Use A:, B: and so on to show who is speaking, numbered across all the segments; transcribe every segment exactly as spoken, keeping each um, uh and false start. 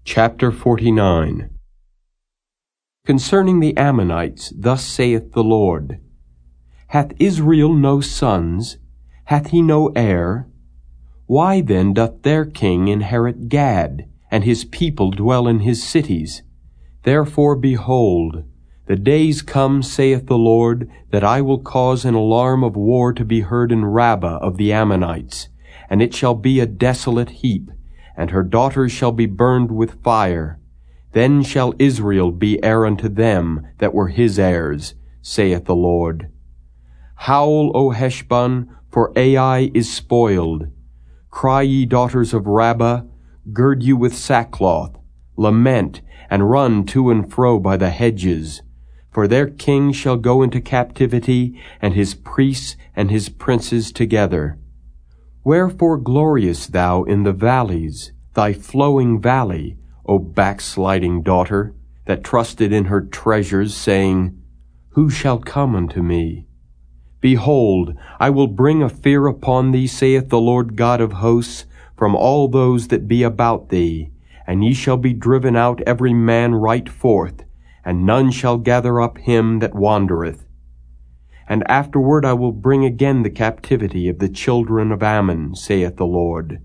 A: Chapter forty-nine. Concerning the Ammonites, thus saith the Lord, Hath Israel no sons? Hath he no heir? Why then doth their king inherit Gad, and his people dwell in his cities? Therefore, behold, the days come, saith the Lord, that I will cause an alarm of war to be heard in Rabbah of the Ammonites, and it shall be a desolate heap, and her daughters shall be burned with fire. Then shall Israel be heir unto them that were his heirs, saith the Lord. Howl, O Heshbon, for Ai is spoiled. Cry, ye daughters of Rabbah, gird you with sackcloth, lament, and run to and fro by the hedges. For their king shall go into captivity, and his priests and his princes together. Wherefore gloriest thou in the valleys, thy flowing valley, O backsliding daughter, that trusted in her treasures, saying, Who shall come unto me? Behold, I will bring a fear upon thee, saith the Lord God of hosts, from all those that be about thee, and ye shall be driven out every man right forth, and none shall gather up him that wandereth. And afterward I will bring again the captivity of the children of Ammon, saith the Lord.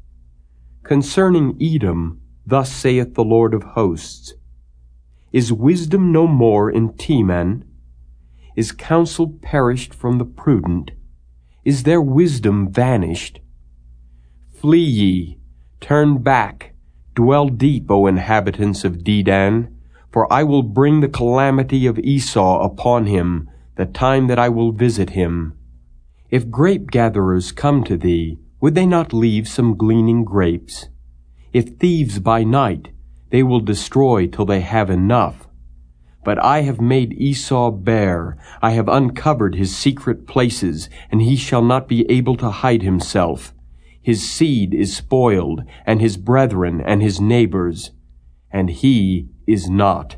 A: Concerning Edom, thus saith the Lord of hosts, Is wisdom no more in Teman? Is counsel perished from the prudent? Is their wisdom vanished? Flee ye, turn back, dwell deep, O inhabitants of Dedan, for I will bring the calamity of Esau upon him, the time that I will visit him. If grape-gatherers come to thee, would they not leave some gleaning grapes? If thieves by night, they will destroy till they have enough. But I have made Esau bare, I have uncovered his secret places, and he shall not be able to hide himself. His seed is spoiled, and his brethren and his neighbors, and he is not.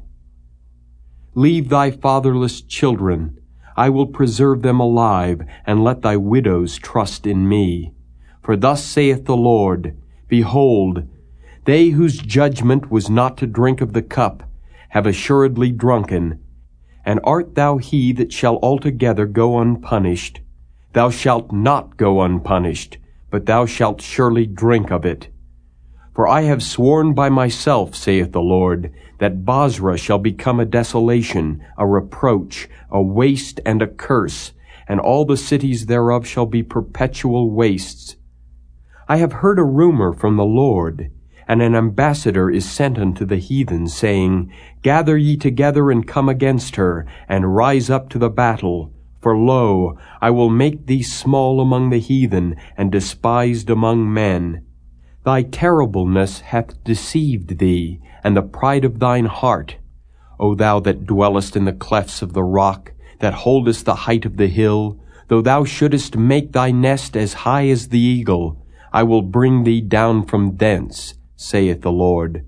A: Leave thy fatherless children, I will preserve them alive, and let thy widows trust in me. For thus saith the Lord, Behold, they whose judgment was not to drink of the cup have assuredly drunken. And art thou he that shall altogether go unpunished? Thou shalt not go unpunished, but thou shalt surely drink of it. For I have sworn by myself, saith the Lord, that Bozrah shall become a desolation, a reproach, a waste, and a curse, and all the cities thereof shall be perpetual wastes. I have heard a rumor from the Lord, and an ambassador is sent unto the heathen, saying, Gather ye together and come against her, and rise up to the battle. For lo, I will make thee small among the heathen, and despised among men. Thy terribleness hath deceived thee, and the pride of thine heart. O thou that dwellest in the clefts of the rock, that holdest the height of the hill, though thou shouldest make thy nest as high as the eagle, I will bring thee down from thence, saith the Lord.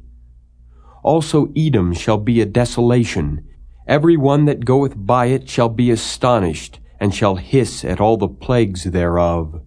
A: Also Edom shall be a desolation. Every one that goeth by it shall be astonished, and shall hiss at all the plagues thereof.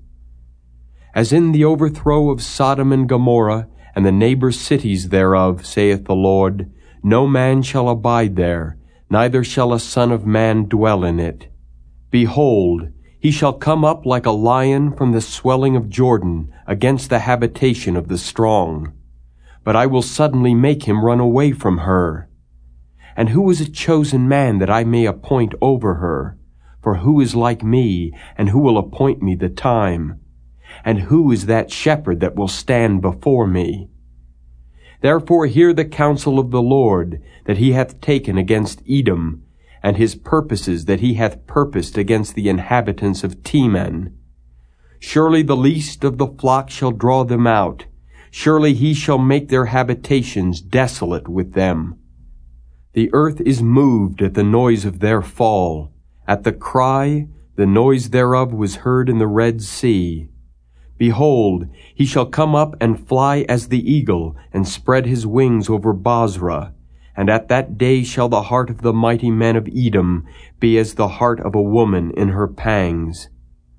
A: As in the overthrow of Sodom and Gomorrah, and the neighbor cities thereof, saith the Lord, no man shall abide there, neither shall a son of man dwell in it. Behold, he shall come up like a lion from the swelling of Jordan against the habitation of the strong. But I will suddenly make him run away from her. And who is a chosen man that I may appoint over her? For who is like me, and who will appoint me the time? And who is that shepherd that will stand before me? Therefore hear the counsel of the Lord, that he hath taken against Edom, and his purposes that he hath purposed against the inhabitants of Teman. Surely the least of the flock shall draw them out. Surely he shall make their habitations desolate with them. The earth is moved at the noise of their fall. At the cry, the noise thereof was heard in the Red Sea. Behold, he shall come up and fly as the eagle, and spread his wings over Bozrah. And at that day shall the heart of the mighty men of Edom be as the heart of a woman in her pangs.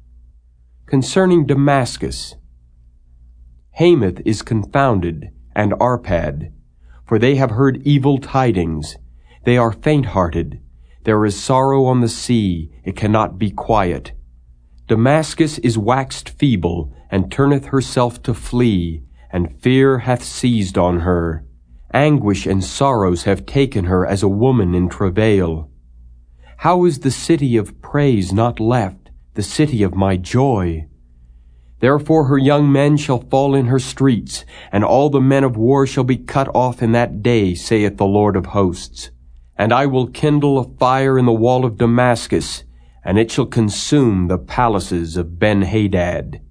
A: Concerning Damascus, Hamath is confounded, and Arpad. for they have heard evil tidings. They are faint-hearted. There is sorrow on the sea, it cannot be quiet. Damascus is waxed feeble, and turneth herself to flee, and fear hath seized on her. Anguish and sorrows have taken her as a woman in travail. How is the city of praise not left, the city of my joy? Therefore her young men shall fall in her streets, and all the men of war shall be cut off in that day, saith the Lord of hosts. And I will kindle a fire in the wall of Damascus, and it shall consume the palaces of Ben-Hadad.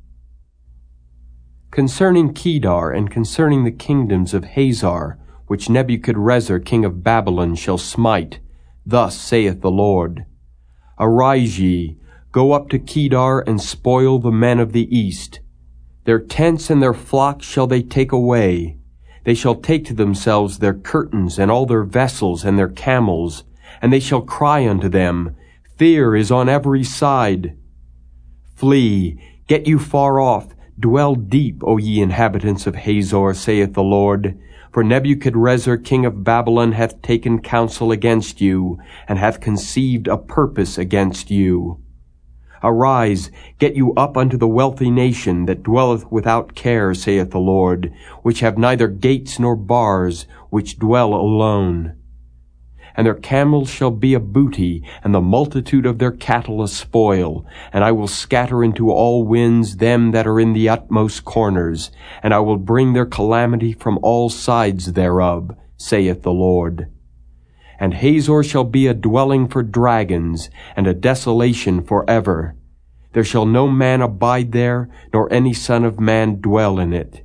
A: Concerning Kedar, and concerning the kingdoms of Hazar, which Nebuchadrezzar king of Babylon shall smite, thus saith the Lord, Arise ye, go up to Kedar, and spoil the men of the east. Their tents and their flocks shall they take away. They shall take to themselves their curtains, and all their vessels, and their camels, and they shall cry unto them, Fear is on every side. Flee, get you far off, dwell deep, O ye inhabitants of Hazor, saith the Lord. For Nebuchadrezzar king of Babylon hath taken counsel against you, and hath conceived a purpose against you. Arise, get you up unto the wealthy nation that dwelleth without care, saith the Lord, which have neither gates nor bars, which dwell alone. And their camels shall be a booty, and the multitude of their cattle a spoil. And I will scatter into all winds them that are in the utmost corners, and I will bring their calamity from all sides thereof, saith the Lord. And Hazor shall be a dwelling for dragons, and a desolation forever. There shall no man abide there, nor any son of man dwell in it.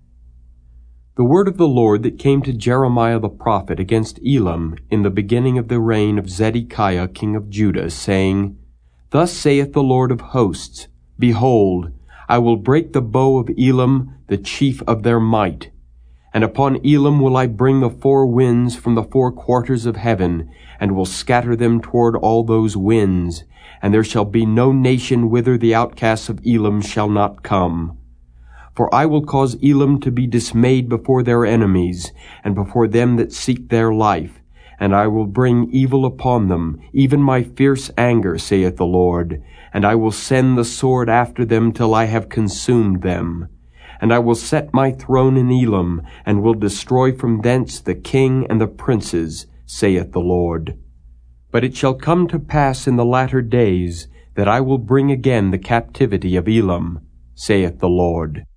A: The word of the Lord that came to Jeremiah the prophet against Elam in the beginning of the reign of Zedekiah king of Judah, saying, Thus saith the Lord of hosts, Behold, I will break the bow of Elam, the chief of their might. And upon Elam will I bring the four winds from the four quarters of heaven, and will scatter them toward all those winds. And there shall be no nation whither the outcasts of Elam shall not come. For I will cause Elam to be dismayed before their enemies, and before them that seek their life. And I will bring evil upon them, even my fierce anger, saith the Lord. And I will send the sword after them till I have consumed them. And I will set my throne in Elam, and will destroy from thence the king and the princes, saith the Lord. But it shall come to pass in the latter days, that I will bring again the captivity of Elam, saith the Lord.